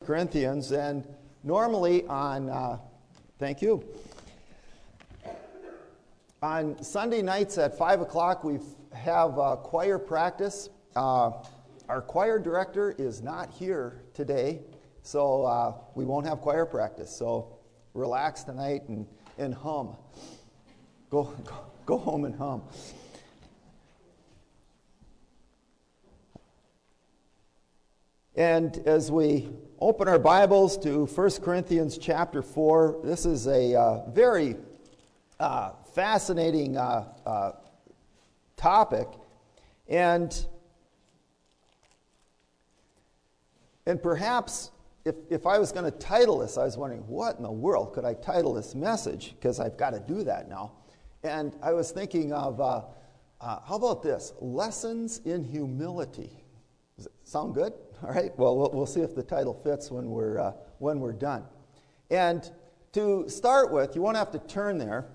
Corinthians, and normally on, thank you, on Sunday nights at 5 o'clock we have choir practice. Our choir director is not here today, so we won't have choir practice. So relax tonight and hum. Go home and hum. And as we open our Bibles to 1 Corinthians chapter 4, this is a very fascinating topic. And perhaps if I was going to title this, I was wondering, what in the world could I title this message? Because I've got to do that now. And I was thinking of, how about this? Lessons in Humility. Does it sound good? All right. Well, we'll see if the title fits when we're done. And to start with, you won't have to turn there.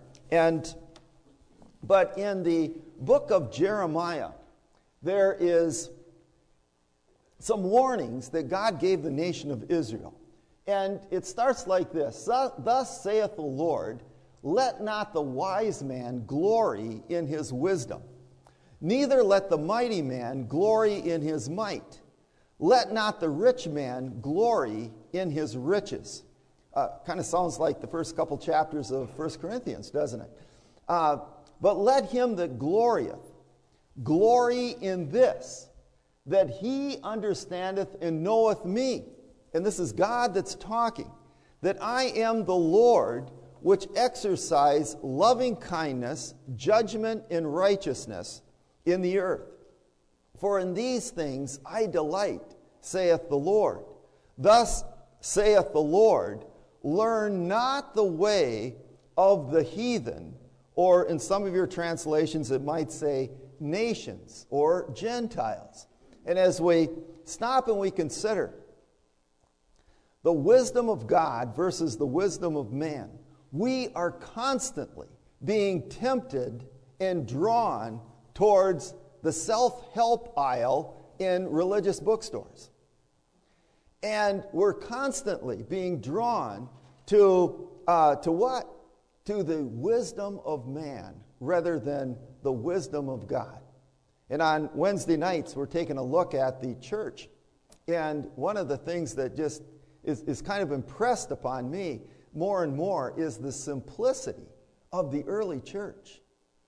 But in the book of Jeremiah, there is some warnings that God gave the nation of Israel. And it starts like this: Thus saith the Lord, let not the wise man glory in his wisdom, neither let the mighty man glory in his might. Let not the rich man glory in his riches. Kind of sounds like the first couple chapters of 1 Corinthians, doesn't it? But let him that glorieth glory in this, that he understandeth and knoweth me. And this is God that's talking. That I am the Lord, which exercise loving kindness, judgment, and righteousness in the earth. For in these things I delight, saith the Lord. Thus saith the Lord, learn not the way of the heathen, or in some of your translations it might say nations or Gentiles. And as we stop and we consider the wisdom of God versus the wisdom of man, we are constantly being tempted and drawn towards the self-help aisle in religious bookstores. And we're constantly being drawn to what? To the wisdom of man rather than the wisdom of God. And on Wednesday nights, we're taking a look at the church. And one of the things that just is kind of impressed upon me more and more is the simplicity of the early church.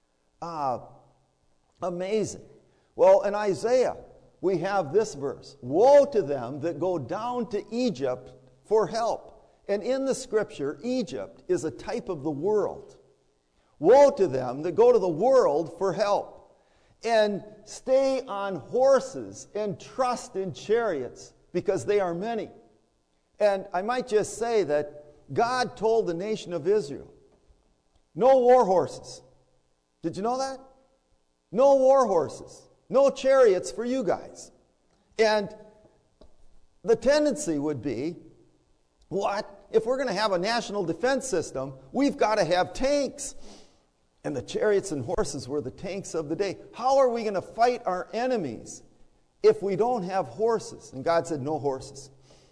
Amazing. Well, in Isaiah, we have this verse: woe to them that go down to Egypt for help. And in the scripture, Egypt is a type of the world. Woe to them that go to the world for help, and stay on horses and trust in chariots, because they are many. And I might just say that God told the nation of Israel, no war horses. Did you know that? No war horses. No chariots for you guys. And the tendency would be, what? If we're going to have a national defense system, we've got to have tanks. And the chariots and horses were the tanks of the day. How are we going to fight our enemies if we don't have horses? And God said, no horses.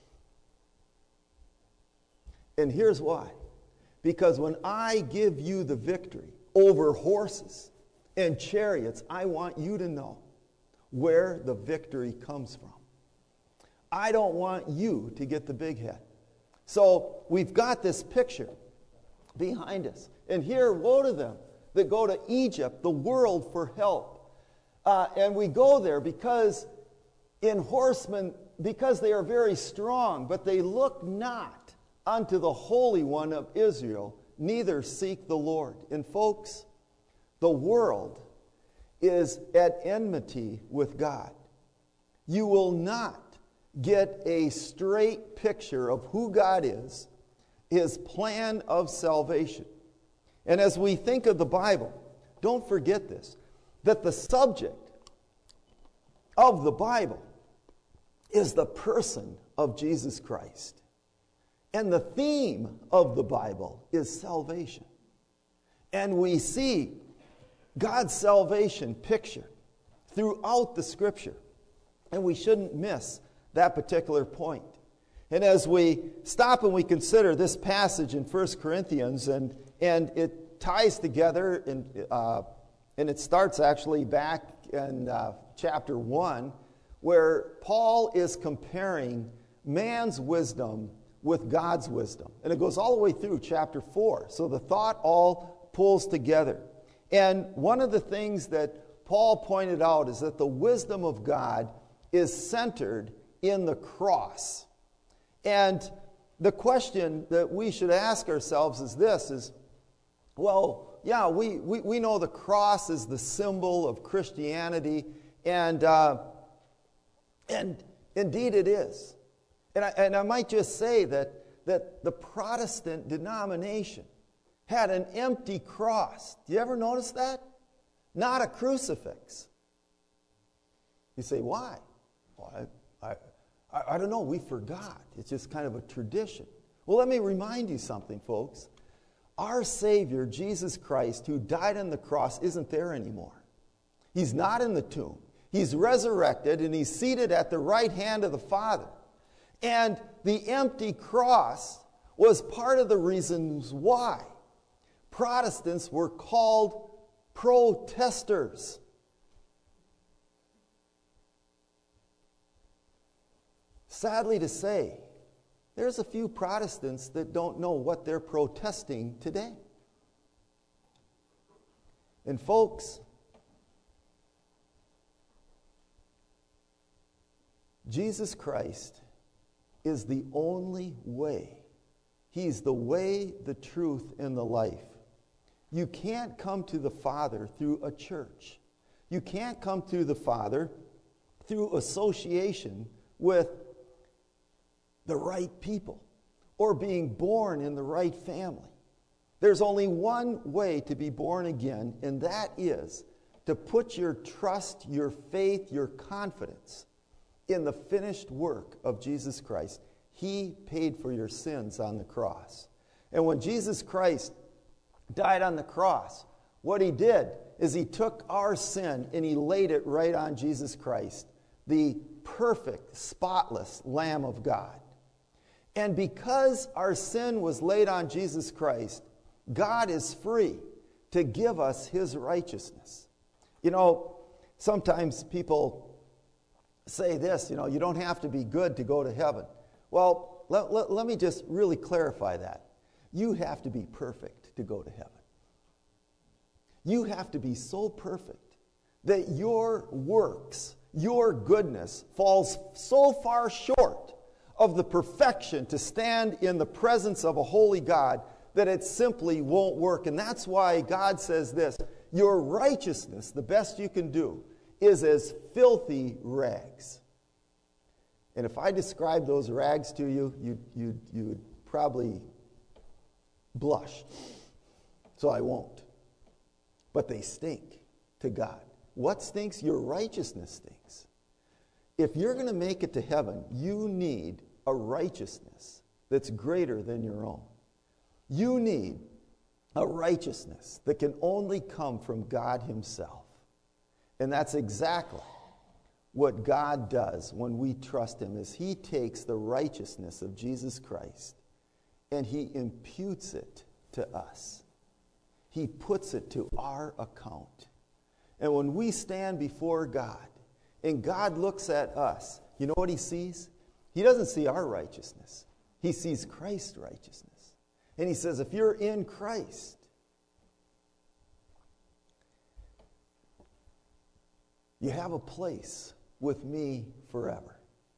And here's why. Because when I give you the victory over horses and chariots, I want you to know where the victory comes from. I don't want you to get the big head. So we've got this picture behind us. And here, woe to them that go to Egypt, the world, for help. And we go there because in horsemen, because they are very strong, but they look not unto the Holy One of Israel, neither seek the Lord. And folks, the world is at enmity with God. You will not get a straight picture of who God is, His plan of salvation. And as we think of the Bible, don't forget this, that the subject of the Bible is the person of Jesus Christ. And the theme of the Bible is salvation. And we see God's salvation pictured throughout the Scripture. And we shouldn't miss that particular point. And as we stop and we consider this passage in 1 Corinthians, and it ties together, and it starts actually back in chapter 1, where Paul is comparing man's wisdom with God's wisdom. And it goes all the way through chapter 4. So the thought all pulls together. And one of the things that Paul pointed out is that the wisdom of God is centered in the cross. And the question that we should ask ourselves is this, well, yeah, we know the cross is the symbol of Christianity, and indeed it is. And I might just say that the Protestant denomination had an empty cross. Do you ever notice that? Not a crucifix. You say, why? Well, I don't know, we forgot. It's just kind of a tradition. Well, let me remind you something, folks. Our Savior, Jesus Christ, who died on the cross, isn't there anymore. He's not in the tomb. He's resurrected, and he's seated at the right hand of the Father. And the empty cross was part of the reasons why Protestants were called protesters. Sadly to say, there's a few Protestants that don't know what they're protesting today. And folks, Jesus Christ is the only way. He's the way, the truth, and the life. You can't come to the Father through a church. You can't come to the Father through association with the right people or being born in the right family. There's only one way to be born again, and that is to put your trust, your faith, your confidence in the finished work of Jesus Christ. He paid for your sins on the cross. And when Jesus Christ died on the cross, what he did is he took our sin and he laid it right on Jesus Christ, the perfect, spotless Lamb of God. And because our sin was laid on Jesus Christ, God is free to give us his righteousness. You know, sometimes people say this, you don't have to be good to go to heaven. Well, let me just really clarify that. You have to be perfect to go to heaven. You have to be so perfect that your works, your goodness falls so far short of the perfection to stand in the presence of a holy God that it simply won't work. And that's why God says this, your righteousness, the best you can do, is as filthy rags. And if I describe those rags to you, you'd probably blush. So I won't. But they stink to God. What stinks? Your righteousness stinks. If you're going to make it to heaven, you need a righteousness that's greater than your own. You need a righteousness that can only come from God himself. And that's exactly what God does when we trust him, is he takes the righteousness of Jesus Christ and he imputes it to us. He puts it to our account. And when we stand before God and God looks at us, you know what he sees? He doesn't see our righteousness. He sees Christ's righteousness. And he says, if you're in Christ, you have a place with me forever.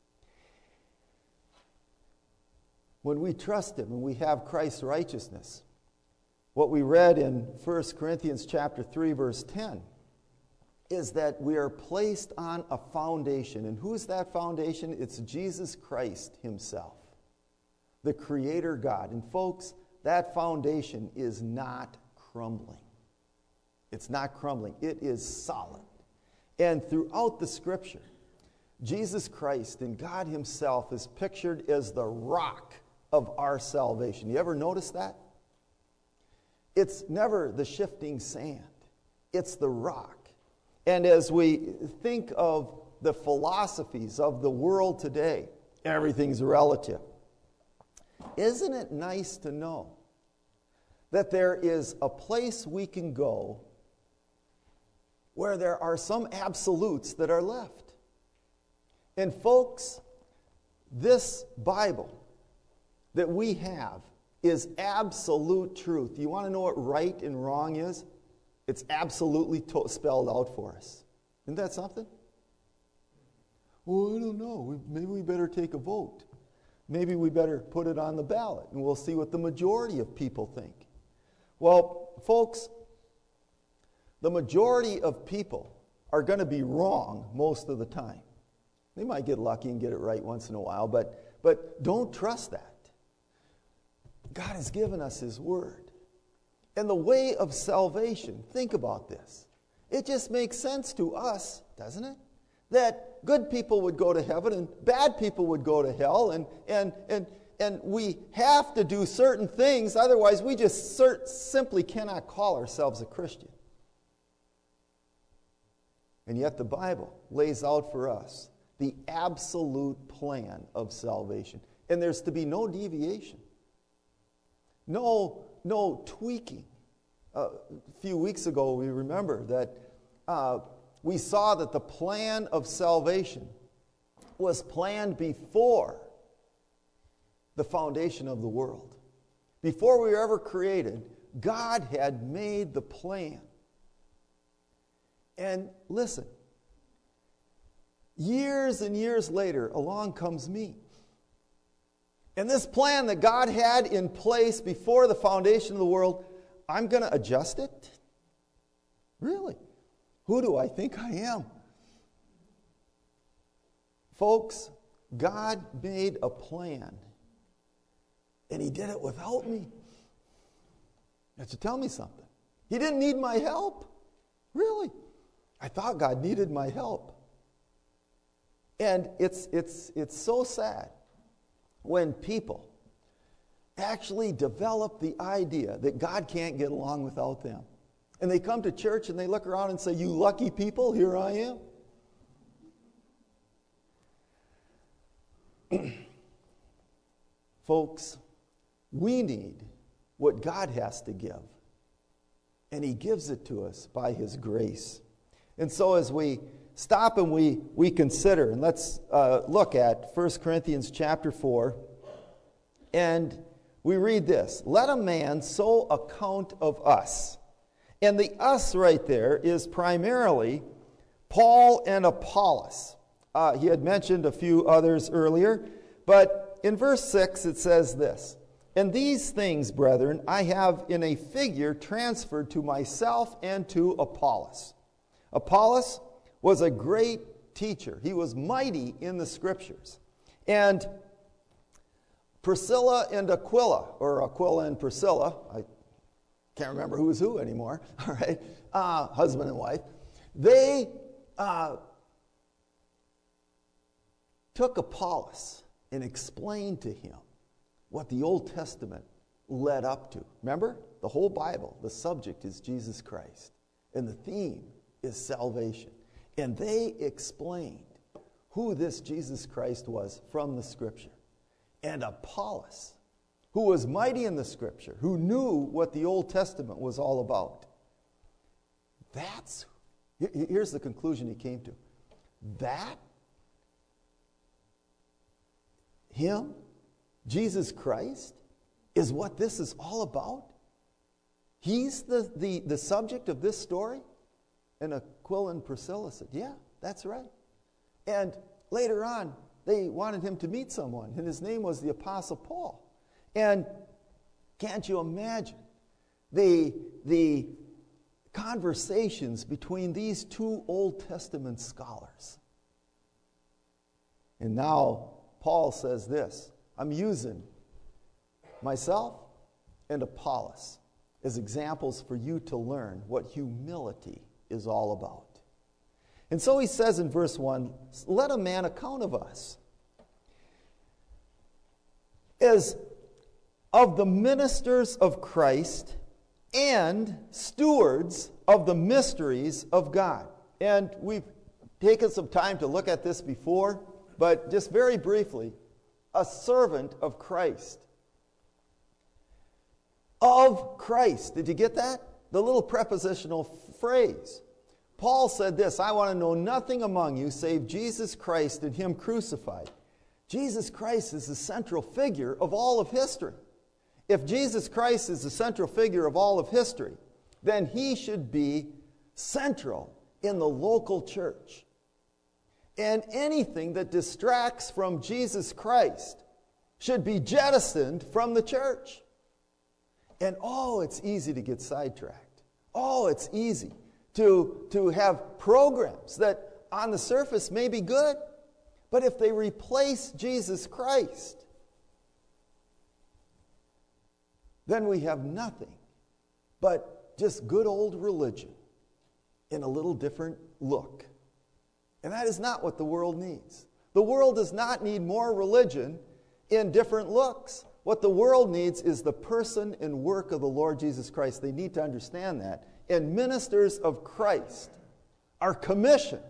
When we trust him and we have Christ's righteousness, what we read in 1 Corinthians chapter 3, verse 10, is that we are placed on a foundation. And who is that foundation? It's Jesus Christ himself, the Creator God. And folks, that foundation is not crumbling. It's not crumbling. It is solid. And throughout the Scripture, Jesus Christ and God himself is pictured as the rock of our salvation. You ever notice that? It's never the shifting sand. It's the rock. And as we think of the philosophies of the world today, everything's relative. Isn't it nice to know that there is a place we can go where there are some absolutes that are left? And folks, this Bible that we have is absolute truth. You want to know what right and wrong is? It's absolutely spelled out for us. Isn't that something? Well, I don't know. Maybe we better take a vote. Maybe we better put it on the ballot, and we'll see what the majority of people think. Well, folks, the majority of people are going to be wrong most of the time. They might get lucky and get it right once in a while, but don't trust that. God has given us His Word. And the way of salvation, think about this. It just makes sense to us, doesn't it? That good people would go to heaven and bad people would go to hell, and we have to do certain things, otherwise we just simply cannot call ourselves a Christian. And yet the Bible lays out for us the absolute plan of salvation. And there's to be no deviation. No tweaking. A few weeks ago, we remember that we saw that the plan of salvation was planned before the foundation of the world. Before we were ever created, God had made the plan. And listen, years and years later, along comes me. And this plan that God had in place before the foundation of the world, I'm going to adjust it? Really? Who do I think I am? Folks, God made a plan, and He did it without me. That should tell me something. He didn't need my help. Really? I thought God needed my help. And it's so sad when people actually develop the idea that God can't get along without them. And they come to church and they look around and say, "You lucky people, here I am." Folks, we need what God has to give. And He gives it to us by His grace. And so as we stop and we consider, and let's look at 1 Corinthians chapter 4, and we read this: "Let a man so account of us." And the us right there is primarily Paul and Apollos. He had mentioned a few others earlier, but in verse 6 it says this: "And these things, brethren, I have in a figure transferred to myself and to Apollos." Apollos was a great teacher. He was mighty in the Scriptures. And Priscilla and Aquila, or Aquila and Priscilla, I can't remember who is who anymore, all right, husband and wife, they took Apollos and explained to him what the Old Testament led up to. Remember, the whole Bible, the subject is Jesus Christ, and the theme is salvation. And they explained who this Jesus Christ was from the Scripture. And Apollos, who was mighty in the Scripture, who knew what the Old Testament was all about, here's the conclusion he came to. That, Him, Jesus Christ, is what this is all about? He's the subject of this story? And Aquila and Priscilla said, "Yeah, that's right." And later on, they wanted him to meet someone, and his name was the Apostle Paul. And can't you imagine the conversations between these two Old Testament scholars? And now Paul says this: "I'm using myself and Apollos as examples for you to learn what humility is all about." And so he says in verse 1, "Let a man account of us as of the ministers of Christ and stewards of the mysteries of God." And we've taken some time to look at this before, but just very briefly, a servant of Christ of Christ. Did you get that? The little prepositional phrase. Paul said this, I want to know nothing among you save Jesus Christ and Him crucified. Jesus Christ is the central figure of all of history. If Jesus Christ is the central figure of all of history, then He should be central in the local church. And anything that distracts from Jesus Christ should be jettisoned from the church. And it's easy to get sidetracked. It's easy to have programs that on the surface may be good, but if they replace Jesus Christ, then we have nothing but just good old religion in a little different look. And that is not what the world needs. The world does not need more religion in different looks. What the world needs is the person and work of the Lord Jesus Christ. They need to understand that. And ministers of Christ are commissioned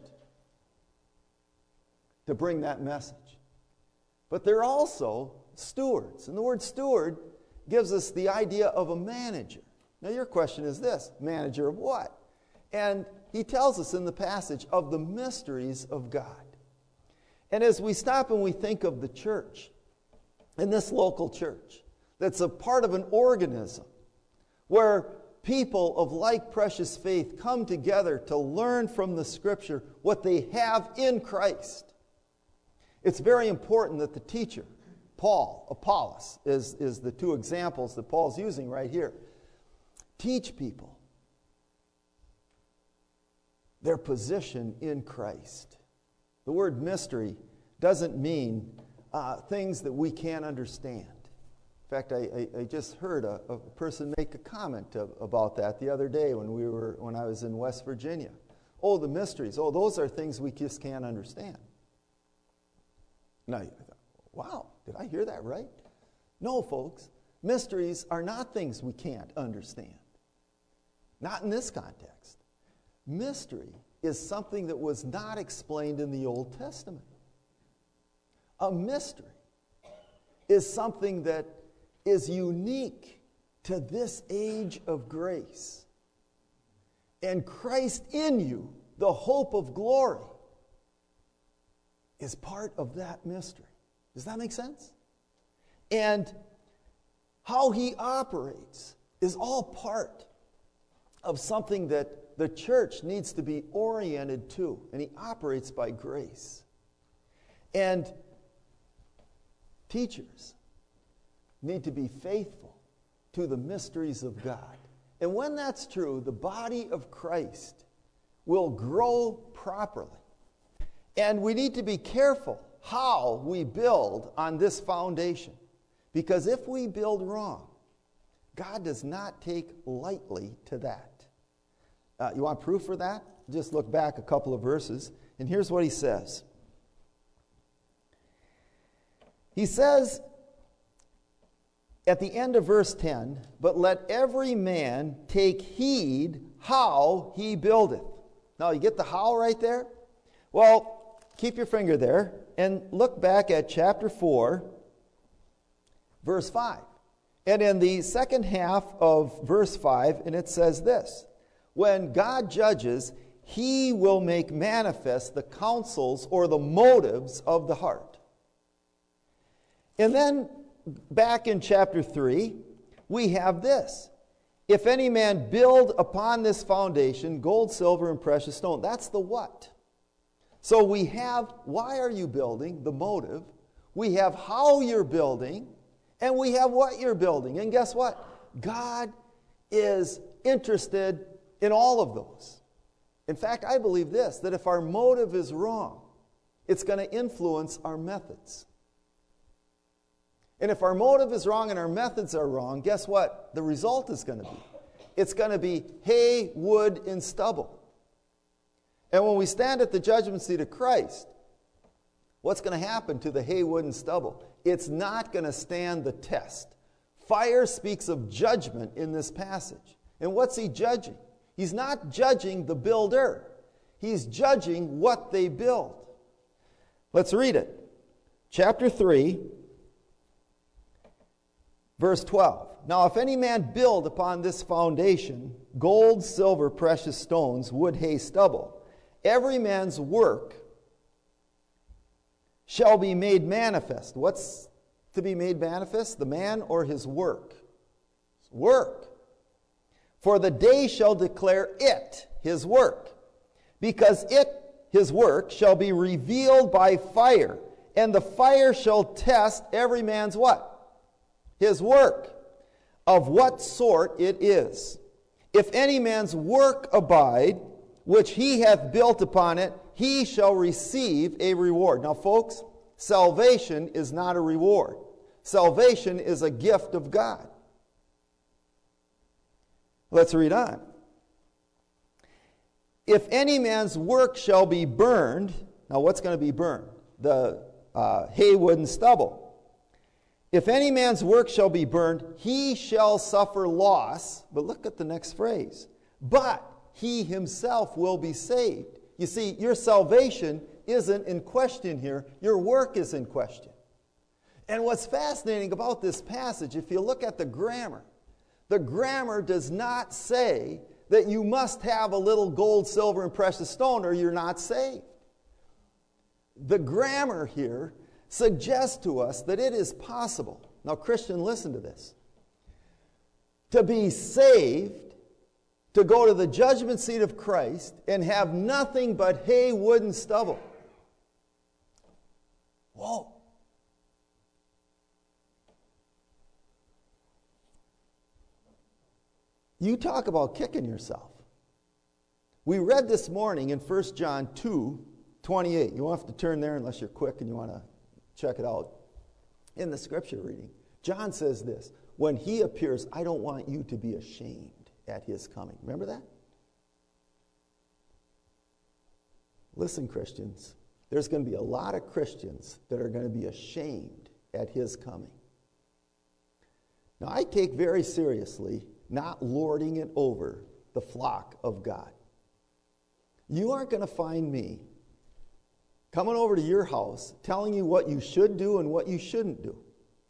to bring that message. But they're also stewards. And the word steward gives us the idea of a manager. Now your question is this, manager of what? And he tells us in the passage of the mysteries of God. And as we stop and we think of the church, in this local church, that's a part of an organism where people of like precious faith come together to learn from the Scripture what they have in Christ. It's very important that the teacher, Paul, Apollos, is the two examples that Paul's using right here, teach people their position in Christ. The word mystery doesn't mean things that we can't understand. In fact, I just heard a person make a comment about that the other day when I was in West Virginia. Oh, the mysteries. Oh, those are things we just can't understand. Now, I thought, wow, did I hear that right? No, folks. Mysteries are not things we can't understand. Not in this context. Mystery is something that was not explained in the Old Testament. A mystery is something that is unique to this age of grace. And Christ in you, the hope of glory, is part of that mystery. Does that make sense? And how He operates is all part of something that the church needs to be oriented to. And He operates by grace. And teachers need to be faithful to the mysteries of God. And when that's true, the body of Christ will grow properly. And we need to be careful how we build on this foundation. Because if we build wrong, God does not take lightly to that. You want proof for that? Just look back a couple of verses, and here's what he says. He says at the end of verse 10, but let every man take heed how he buildeth. Now, you get the how right there? Well, keep your finger there and look back at chapter 4, verse 5. And in the second half of verse 5, and it says this, when God judges, He will make manifest the counsels or the motives of the heart. And then back in chapter 3, we have this. If any man build upon this foundation gold, silver, and precious stone. That's the what. So we have why are you building, the motive. We have how you're building. And we have what you're building. And guess what? God is interested in all of those. In fact, I believe this, that if our motive is wrong, it's going to influence our methods. And if our motive is wrong and our methods are wrong, guess what? The result is going to be. It's going to be hay, wood, and stubble. And when we stand at the judgment seat of Christ, what's going to happen to the hay, wood, and stubble? It's not going to stand the test. Fire speaks of judgment in this passage. And what's he judging? He's not judging the builder. He's judging what they build. Let's read it. Chapter 3, Verse 12. Now if any man build upon this foundation gold, silver, precious stones, wood, hay, stubble, every man's work shall be made manifest. What's to be made manifest? The man or his work? Work. For the day shall declare it, his work, because it, his work, shall be revealed by fire, and the fire shall test every man's what? His work, of what sort it is. If any man's work abide, which he hath built upon it, he shall receive a reward. Now, folks, salvation is not a reward. Salvation is a gift of God. Let's read on. If any man's work shall be burned, now what's going to be burned? The hay, wood, and stubble. If any man's work shall be burned, he shall suffer loss. But look at the next phrase. But he himself will be saved. You see, your salvation isn't in question here. Your work is in question. And what's fascinating about this passage, if you look at the grammar does not say that you must have a little gold, silver, and precious stone or you're not saved. The grammar here suggests to us that it is possible. Now, Christian, listen to this. To be saved, to go to the judgment seat of Christ and have nothing but hay, wood, and stubble. Whoa. You talk about kicking yourself. We read this morning in 1 John 2:28. You won't have to turn there unless you're quick and you want to check it out. In the scripture reading, John says this, when he appears, I don't want you to be ashamed at his coming. Remember that? Listen, Christians, there's going to be a lot of Christians that are going to be ashamed at his coming. Now, I take very seriously not lording it over the flock of God. You aren't going to find me coming over to your house telling you what you should do and what you shouldn't do.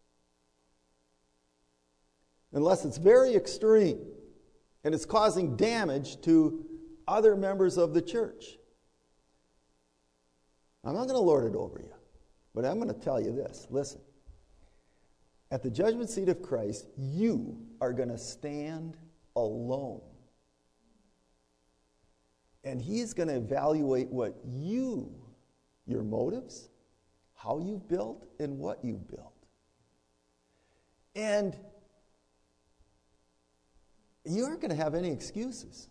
Unless it's very extreme and it's causing damage to other members of the church. I'm not going to lord it over you, but I'm going to tell you this. Listen. At the judgment seat of Christ, you are going to stand alone. And he's going to evaluate what your motives, how you've built, and what you've built. And you aren't going to have any excuses.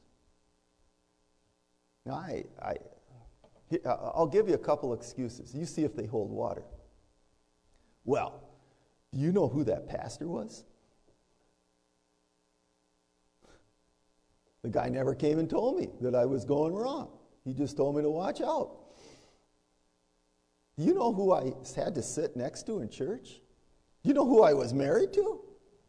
Now, I'll give you a couple excuses. You see if they hold water. Well, do you know who that pastor was? The guy never came and told me that I was going wrong. He just told me to watch out. Do you know who I had to sit next to in church? Do you know who I was married to?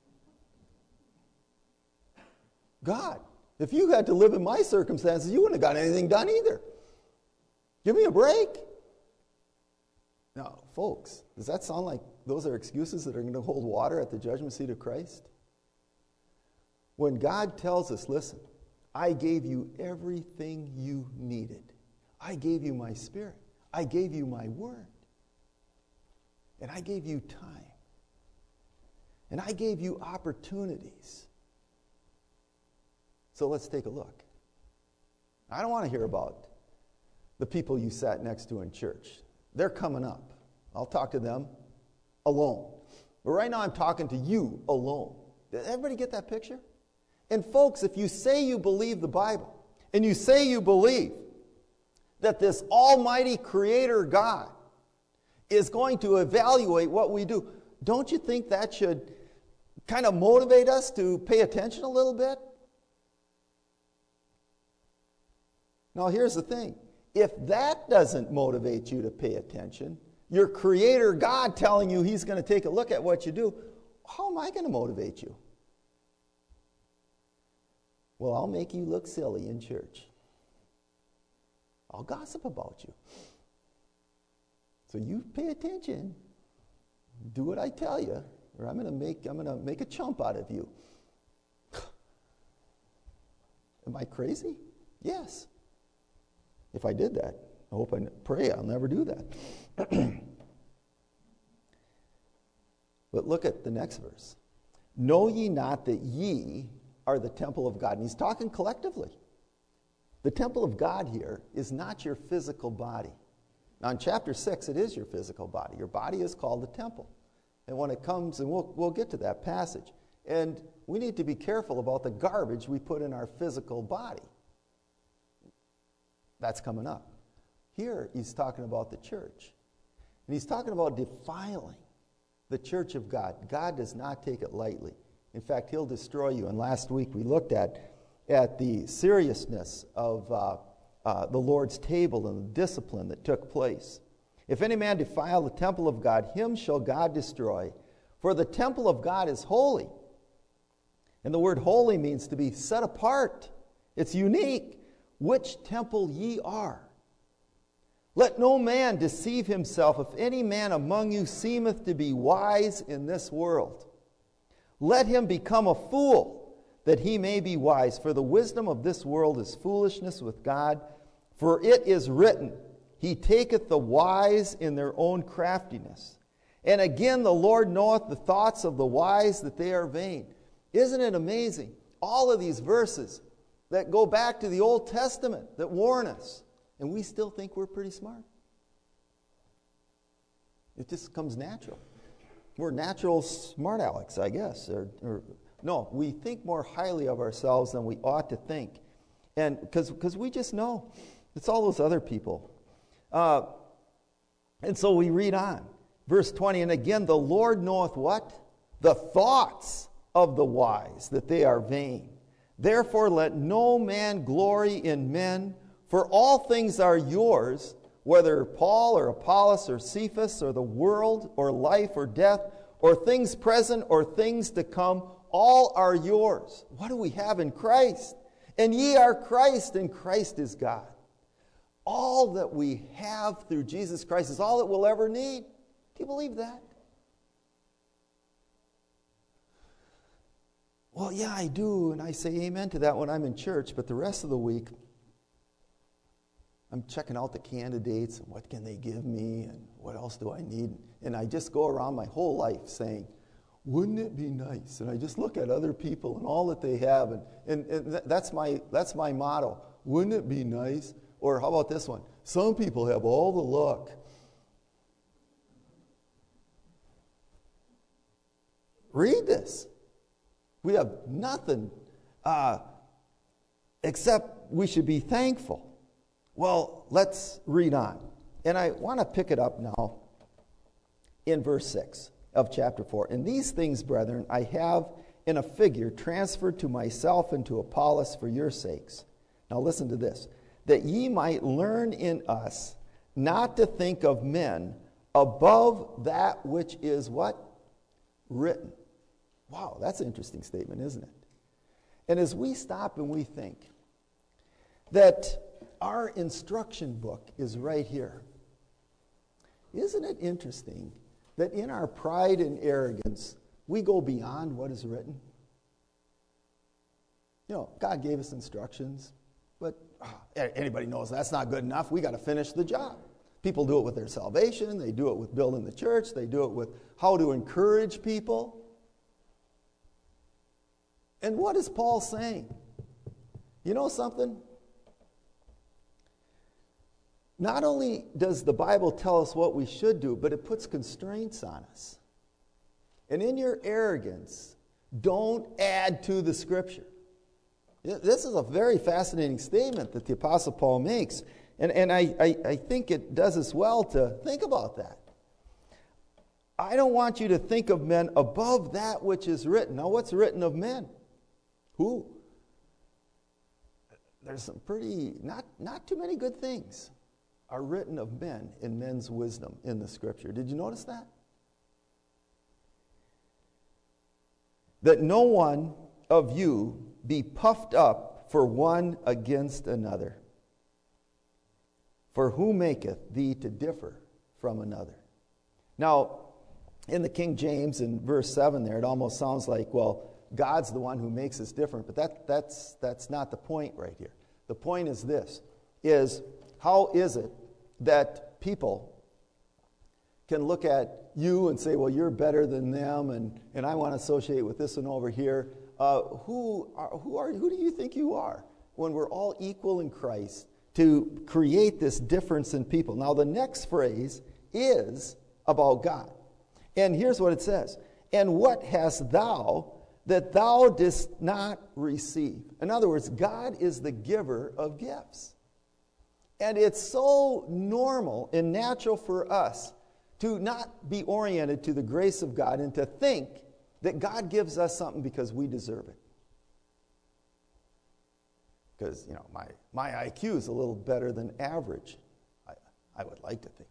God. If you had to live in my circumstances, you wouldn't have got anything done either. Give me a break. Now, folks, does that sound like those are excuses that are going to hold water at the judgment seat of Christ? When God tells us, listen, I gave you everything you needed. I gave you my Spirit. I gave you my Word. And I gave you time. And I gave you opportunities. So let's take a look. I don't want to hear about the people you sat next to in church. They're coming up. I'll talk to them alone. But right now I'm talking to you alone. Did everybody get that picture? And folks, if you say you believe the Bible, and you say you believe that this almighty creator God is going to evaluate what we do, don't you think that should kind of motivate us to pay attention a little bit? Now here's the thing. If that doesn't motivate you to pay attention, your creator God telling you he's going to take a look at what you do, how am I going to motivate you? Well, I'll make you look silly in church. I'll gossip about you. So you pay attention. Do what I tell you, or I'm going to make a chump out of you. Am I crazy? Yes. If I did that, pray I'll never do that. But look at the next verse. Know ye not that ye are the temple of God? And he's talking collectively. The temple of God here is not your physical body. Now in chapter 6, it is your physical body. Your body is called the temple. And when it comes, and we'll get to that passage, and we need to be careful about the garbage we put in our physical body. That's coming up. Here he's talking about the church. And he's talking about defiling the church of God. God does not take it lightly. In fact, he'll destroy you. And last week we looked at the seriousness of the Lord's table and the discipline that took place. If any man defile the temple of God, him shall God destroy. For the temple of God is holy. And the word holy means to be set apart. It's unique. Which temple ye are. Let no man deceive himself. If any man among you seemeth to be wise in this world, let him become a fool, that he may be wise. For the wisdom of this world is foolishness with God. For it is written, He taketh the wise in their own craftiness. And again, the Lord knoweth the thoughts of the wise, that they are vain. Isn't it amazing? All of these verses that go back to the Old Testament that warn us. And we still think we're pretty smart. It just comes natural. We're natural smart alecks, I guess. No, we think more highly of ourselves than we ought to think. And because we just know. It's all those other people. And so we read on. Verse 20, and again, the Lord knoweth what? The thoughts of the wise, that they are vain. Therefore let no man glory in men, for all things are yours, whether Paul or Apollos or Cephas or the world or life or death or things present or things to come, all are yours. What do we have in Christ? And ye are Christ, and Christ is God. All that we have through Jesus Christ is all that we'll ever need. Do you believe that? Well, yeah, I do, and I say amen to that when I'm in church, but the rest of the week, I'm checking out the candidates and what can they give me and what else do I need. And I just go around my whole life saying, wouldn't it be nice? And I just look at other people and all that they have. And that's my motto. Wouldn't it be nice? Or how about this one? Some people have all the luck. Read this. We have nothing except we should be thankful. Well, let's read on. And I want to pick it up now in verse 6 of chapter 4. And these things, brethren, I have in a figure transferred to myself and to Apollos for your sakes. Now listen to this. That ye might learn in us not to think of men above that which is what? Written. Wow, that's an interesting statement, isn't it? And as we stop and we think that our instruction book is right here, isn't it interesting that in our pride and arrogance, we go beyond what is written? You know, God gave us instructions, but anybody knows that's not good enough. We got to finish the job. People do it with their salvation. They do it with building the church. They do it with how to encourage people. And what is Paul saying? You know something? Not only does the Bible tell us what we should do, but it puts constraints on us. And in your arrogance, don't add to the Scripture. This is a very fascinating statement that the Apostle Paul makes. And I think it does us well to think about that. I don't want you to think of men above that which is written. Now, what's written of men? Who? There's some pretty, not too many good things are written of men in men's wisdom in the Scripture. Did you notice that? That no one of you be puffed up for one against another. For who maketh thee to differ from another? Now, in the King James, in verse 7 there, it almost sounds like, well, God's the one who makes us different. But that's not the point right here. The point is this, is how is it that people can look at you and say, well, you're better than them, and I want to associate with this one over here. Who do you think you are when we're all equal in Christ to create this difference in people? Now, the next phrase is about God. And here's what it says. And what hast thou that thou didst not receive? In other words, God is the giver of gifts. And it's so normal and natural for us to not be oriented to the grace of God and to think that God gives us something because we deserve it. Because, my IQ is a little better than average. I would like to think.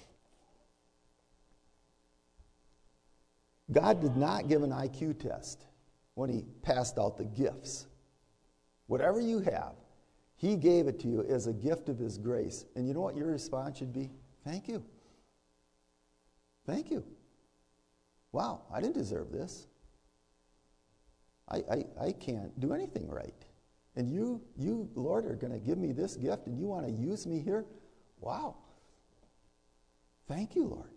God did not give an IQ test when he passed out the gifts. Whatever you have, he gave it to you as a gift of his grace. And you know what your response should be? Thank you. Thank you. Wow, I didn't deserve this. I can't do anything right. And you, Lord, are going to give me this gift and you want to use me here? Wow. Thank you, Lord.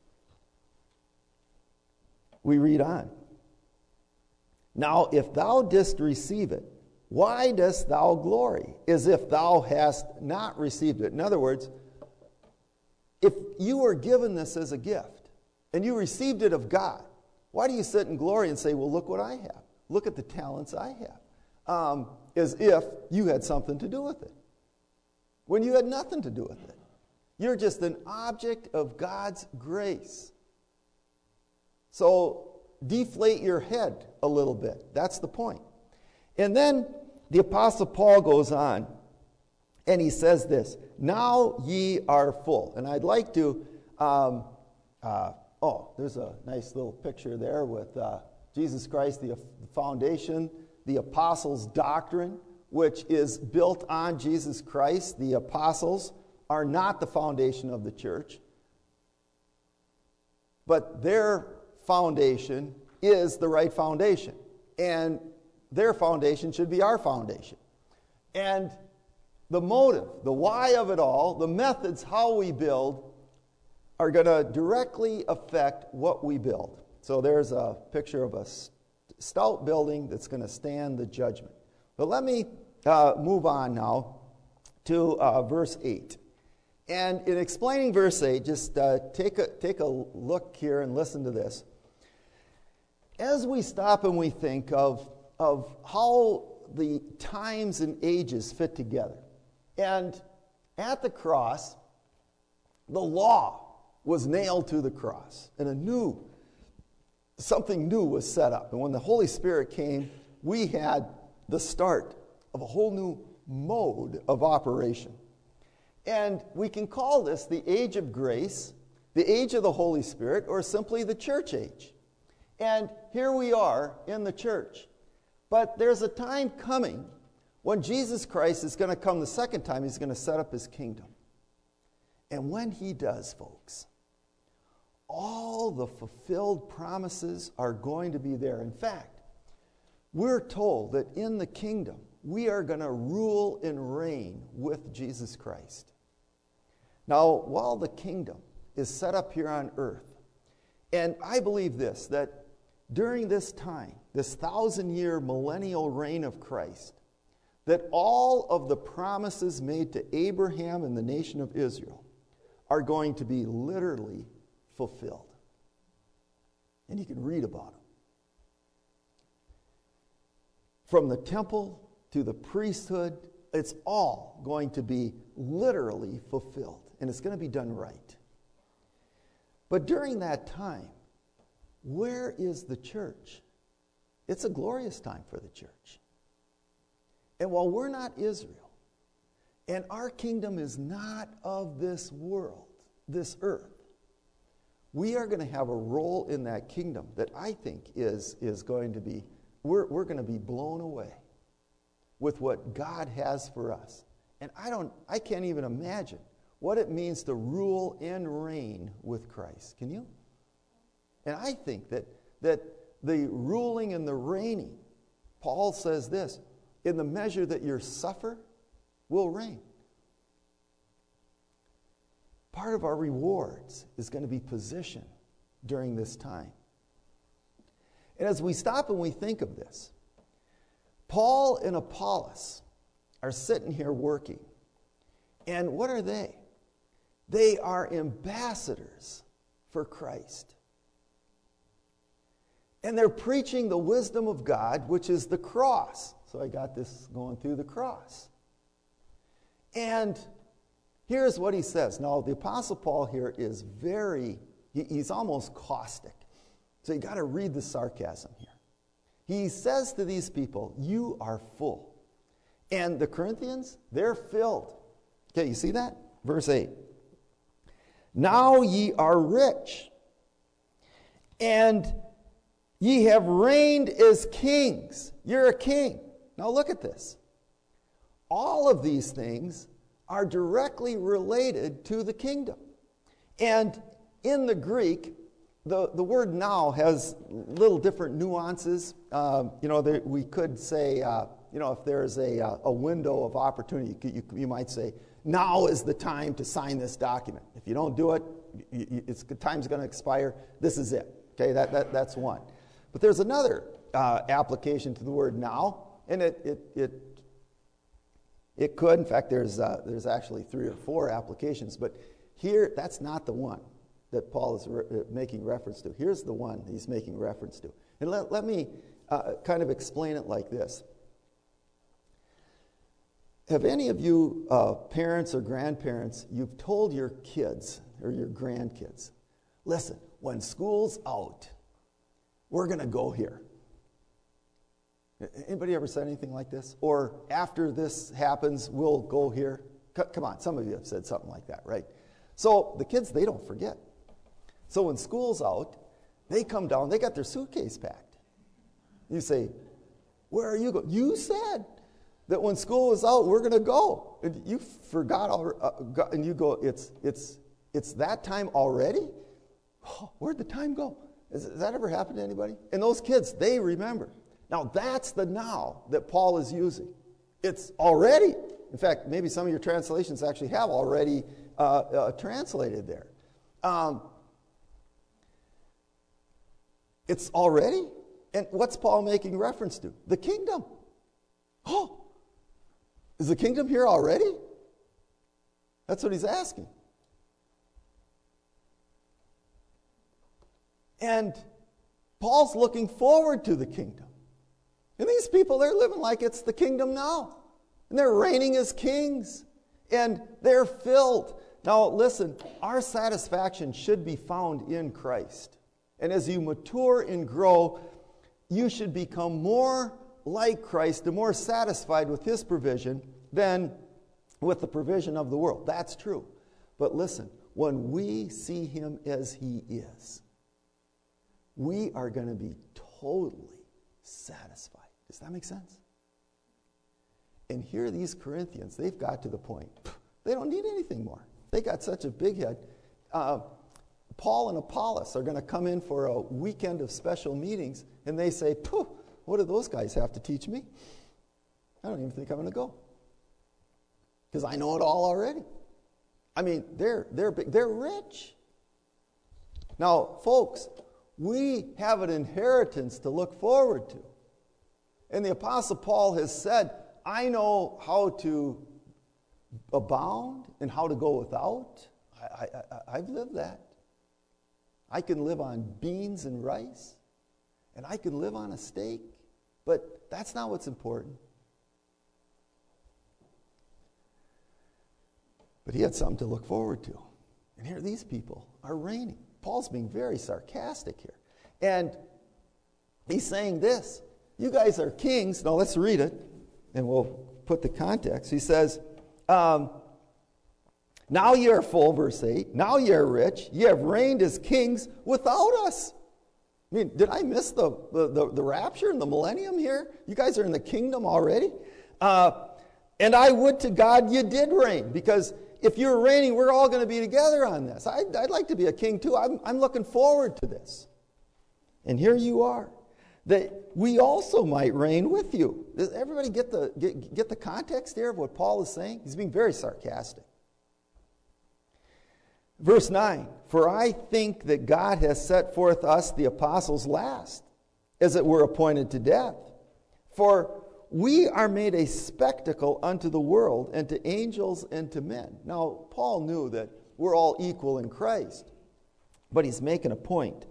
We read on. Now, if thou didst receive it, why dost thou glory, as if thou hast not received it? In other words, if you were given this as a gift, and you received it of God, why do you sit in glory and say, well, look what I have. Look at the talents I have. As if you had something to do with it. When you had nothing to do with it. You're just an object of God's grace. So deflate your head a little bit. That's the point. And then the Apostle Paul goes on and he says this, now ye are full. And I'd like to, there's a nice little picture there with Jesus Christ, the foundation, the apostles' doctrine, which is built on Jesus Christ. The apostles are not the foundation of the church, but their foundation is the right foundation. And their foundation should be our foundation. And the motive, the why of it all, the methods, how we build, are going to directly affect what we build. So there's a picture of a stout building that's going to stand the judgment. But let me move on now to verse 8. And in explaining verse 8, just take a look here and listen to this. As we stop and we think of how the times and ages fit together. And at the cross, the law was nailed to the cross. And something new was set up. And when the Holy Spirit came, we had the start of a whole new mode of operation. And we can call this the age of grace, the age of the Holy Spirit, or simply the church age. And here we are in the church. But there's a time coming when Jesus Christ is going to come the second time. He's going to set up his kingdom. And when he does, folks, all the fulfilled promises are going to be there. In fact, we're told that in the kingdom, we are going to rule and reign with Jesus Christ. Now, while the kingdom is set up here on earth, and I believe this, that during this time, this 1,000-year millennial reign of Christ, that all of the promises made to Abraham and the nation of Israel are going to be literally fulfilled. And you can read about them. From the temple to the priesthood, it's all going to be literally fulfilled. And it's going to be done right. But during that time, where is the church? It's a glorious time for the church. And while we're not Israel, and our kingdom is not of this world, this earth, we are going to have a role in that kingdom that I think is going to be, we're going to be blown away with what God has for us. And I can't even imagine what it means to rule and reign with Christ. Can you? And I think that the ruling and the reigning, Paul says this, in the measure that you suffer, will reign. Part of our rewards is going to be position during this time. And as we stop and we think of this, Paul and Apollos are sitting here working. And what are they? They are ambassadors for Christ. And they're preaching the wisdom of God, which is the cross. So I got this going through the cross. And here's what he says. Now, the Apostle Paul here is he's almost caustic. So you got to read the sarcasm here. He says to these people, you are full. And the Corinthians, they're filled. Okay, you see that? Verse 8. Now ye are rich, and ye have reigned as kings. You're a king. Now look at this. All of these things are directly related to the kingdom. And in the Greek, the word now has little different nuances. We could say, if there's a window of opportunity, you might say, now is the time to sign this document. If you don't do it, time's going to expire. This is it. Okay, that's one. But there's another application to the word now, and it could. In fact, there's actually 3 or 4 applications. But here, that's not the one that Paul is making reference to. Here's the one he's making reference to. And let me kind of explain it like this. Have any of you parents or grandparents, you've told your kids or your grandkids, listen, when school's out, we're going to go here. Anybody ever said anything like this? Or after this happens, we'll go here? Come on, some of you have said something like that, right? So the kids, they don't forget. So when school's out, they come down, they got their suitcase packed. You say, where are you going? You said that when school is out, we're going to go. And you forgot, and you go, it's that time already? Oh, where'd the time go? Has that ever happened to anybody? And those kids, they remember. Now, that's the now that Paul is using. It's already. In fact, maybe some of your translations actually have already translated there. It's already. And what's Paul making reference to? The kingdom. Oh, is the kingdom here already? That's what he's asking. And Paul's looking forward to the kingdom. And these people, they're living like it's the kingdom now. And they're reigning as kings. And they're filled. Now, listen, our satisfaction should be found in Christ. And as you mature and grow, you should become more like Christ and more satisfied with His provision than with the provision of the world. That's true. But listen, when we see Him as He is, we are going to be totally satisfied. Does that make sense? And here these Corinthians, they've got to the point, they don't need anything more. They got such a big head. Paul and Apollos are going to come in for a weekend of special meetings, and they say, what do those guys have to teach me? I don't even think I'm going to go. Because I know it all already. I mean, they're big, they're rich. Now, folks, we have an inheritance to look forward to. And the Apostle Paul has said, I know how to abound and how to go without. I've lived that. I can live on beans and rice, and I can live on a steak, but that's not what's important. But he had something to look forward to. And here these people are reigning. Paul's being very sarcastic here. And he's saying this, you guys are kings. Now let's read it, and we'll put the context. He says, now ye are full, verse 8. Now ye are rich. Ye have reigned as kings without us. I mean, did I miss the rapture and the millennium here? You guys are in the kingdom already? And I would to God you did reign, because if you're reigning, we're all going to be together on this. I'd like to be a king too. I'm looking forward to this. And here you are, that we also might reign with you. Does everybody get the context here of what Paul is saying? He's being very sarcastic. Verse 9, for I think that God has set forth us, the apostles, last, as it were appointed to death. For we are made a spectacle unto the world, and to angels, and to men. Now, Paul knew that we're all equal in Christ, but he's making a point.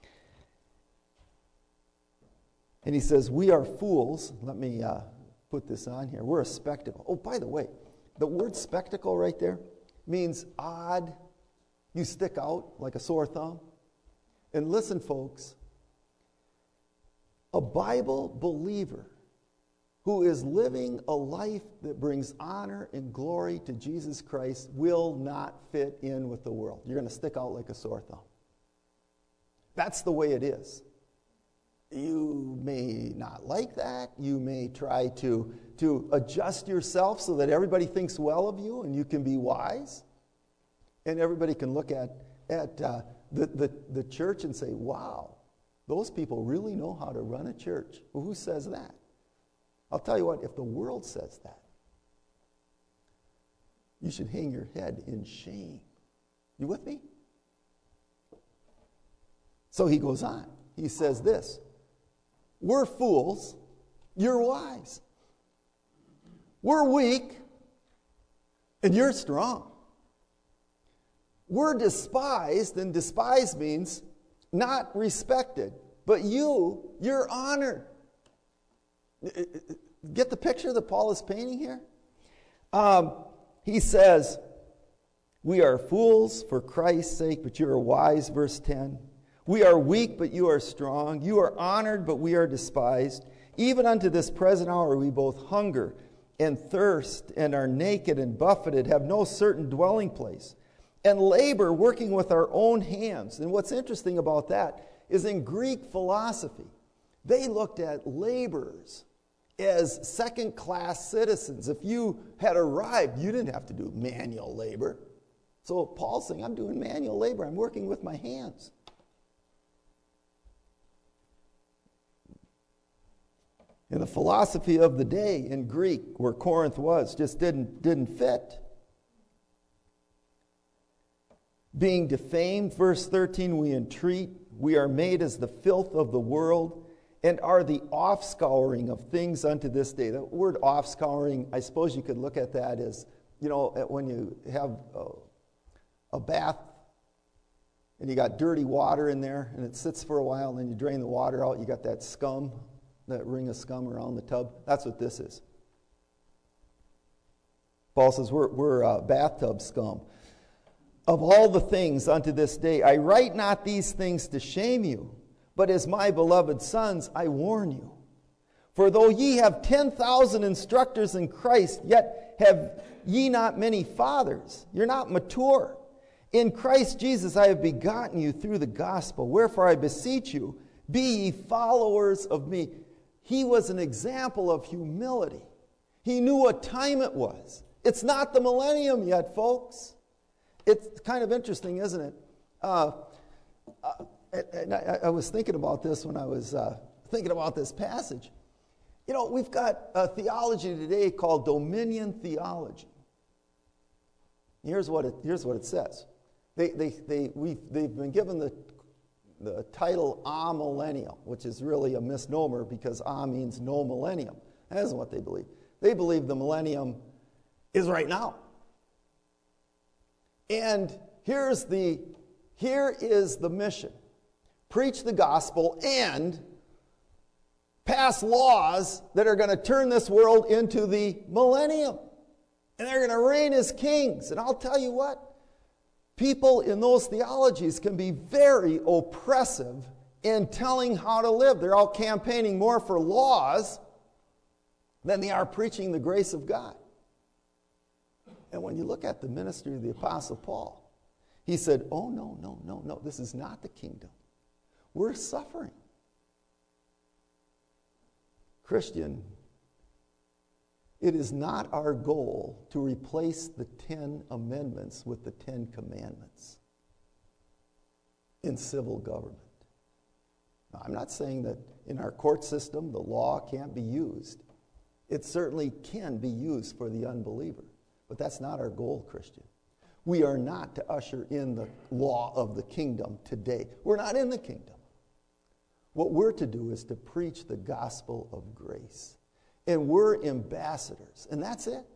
And he says, we are fools. Let me put this on here. We're a spectacle. Oh, by the way, the word spectacle right there means odd. You stick out like a sore thumb. And listen, folks, a Bible believer who is living a life that brings honor and glory to Jesus Christ will not fit in with the world. You're going to stick out like a sore thumb. That's the way it is. You may not like that. You may try to adjust yourself so that everybody thinks well of you and you can be wise. And everybody can look at the church and say, wow, those people really know how to run a church. Well, who says that? I'll tell you what, if the world says that, you should hang your head in shame. You with me? So he goes on. He says this, we're fools, you're wise. We're weak, and you're strong. We're despised, and despised means not respected. But you're honored. Get the picture that Paul is painting here? He says, we are fools for Christ's sake, but you are wise, verse 10. We are weak, but you are strong. You are honored, but we are despised. Even unto this present hour we both hunger and thirst and are naked and buffeted, have no certain dwelling place, and labor working with our own hands. And what's interesting about that is in Greek philosophy, they looked at laborers as second-class citizens. If you had arrived, you didn't have to do manual labor. So Paul's saying, I'm doing manual labor. I'm working with my hands. And the philosophy of the day in Greek, where Corinth was, just didn't fit. Being defamed, verse 13, we entreat, we are made as the filth of the world, and are the offscouring of things unto this day. The word offscouring, I suppose you could look at that as, when you have a bath and you got dirty water in there and it sits for a while and then you drain the water out, you got that scum, that ring of scum around the tub. That's what this is. Paul says we're bathtub scum. Of all the things unto this day, I write not these things to shame you, but as my beloved sons, I warn you. For though ye have 10,000 instructors in Christ, yet have ye not many fathers. You're not mature. In Christ Jesus I have begotten you through the gospel. Wherefore I beseech you, be ye followers of me. He was an example of humility. He knew what time it was. It's not the millennium yet, folks. It's kind of interesting, isn't it? I was thinking about this when I was thinking about this passage. We've got a theology today called dominion theology. Here's what it says. They've been given the title amillennial, which is really a misnomer because means no millennium. That isn't what they believe. They believe the millennium is right now. And here is the mission. Preach the gospel and pass laws that are going to turn this world into the millennium. And they're going to reign as kings. And I'll tell you what, people in those theologies can be very oppressive in telling how to live. They're all campaigning more for laws than they are preaching the grace of God. And when you look at the ministry of the Apostle Paul, he said, oh, no, this is not the kingdom. We're suffering. Christian, it is not our goal to replace the 10 amendments with the 10 commandments in civil government. I'm not saying that in our court system the law can't be used. It certainly can be used for the unbeliever. But that's not our goal, Christian. We are not to usher in the law of the kingdom today. We're not in the kingdom. What we're to do is to preach the gospel of grace. And we're ambassadors, and that's it.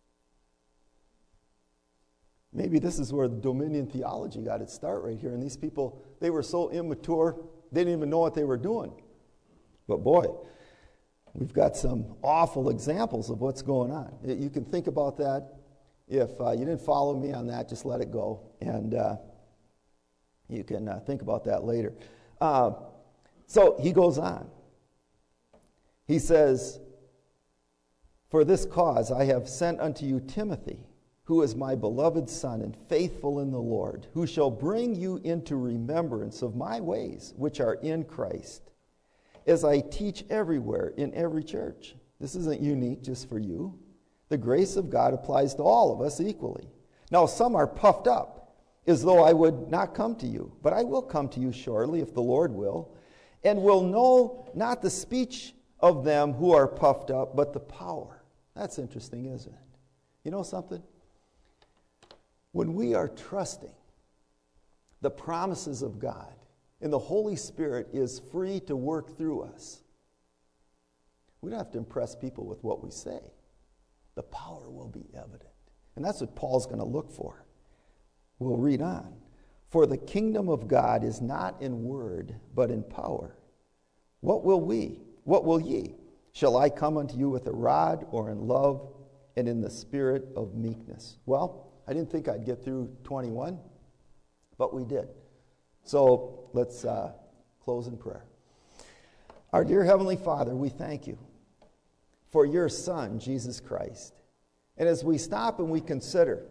Maybe this is where the Dominion theology got its start right here. And these people, they were so immature, they didn't even know what they were doing. But boy, we've got some awful examples of what's going on. You can think about that. If you didn't follow me on that, just let it go. And you can think about that later. So he goes on. He says, "For this cause I have sent unto you Timothy, who is my beloved son and faithful in the Lord, who shall bring you into remembrance of my ways, which are in Christ, as I teach everywhere in every church." This isn't unique just for you. The grace of God applies to all of us equally. Now, some are puffed up, as though I would not come to you, but I will come to you shortly, if the Lord will, and will know not the speech of them who are puffed up, but the power. That's interesting, isn't it? You know something? When we are trusting the promises of God, and the Holy Spirit is free to work through us, we don't have to impress people with what we say. The power will be evident. And that's what Paul's going to look for. We'll read on. "For the kingdom of God is not in word, but in power. What will ye? Shall I come unto you with a rod, or in love, and in the spirit of meekness?" Well, I didn't think I'd get through 21, but we did. So let's close in prayer. Our dear Heavenly Father, we thank you for your Son, Jesus Christ. And as we stop and we consider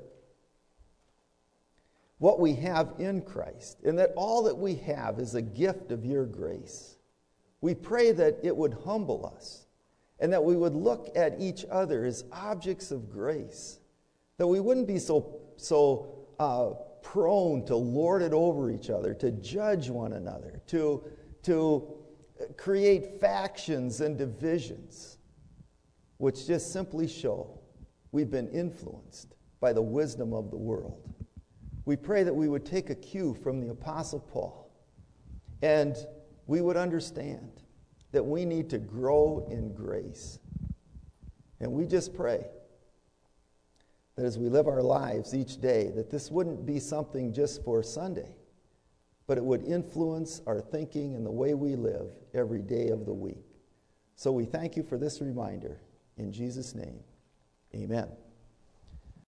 what we have in Christ, and that all that we have is a gift of your grace, we pray that it would humble us, and that we would look at each other as objects of grace, that we wouldn't be so prone to lord it over each other, to judge one another, to create factions and divisions, which just simply show we've been influenced by the wisdom of the world. We pray that we would take a cue from the Apostle Paul, and we would understand that we need to grow in grace. And we just pray that as we live our lives each day, that this wouldn't be something just for Sunday, but it would influence our thinking and the way we live every day of the week. So we thank you for this reminder. In Jesus' name, amen.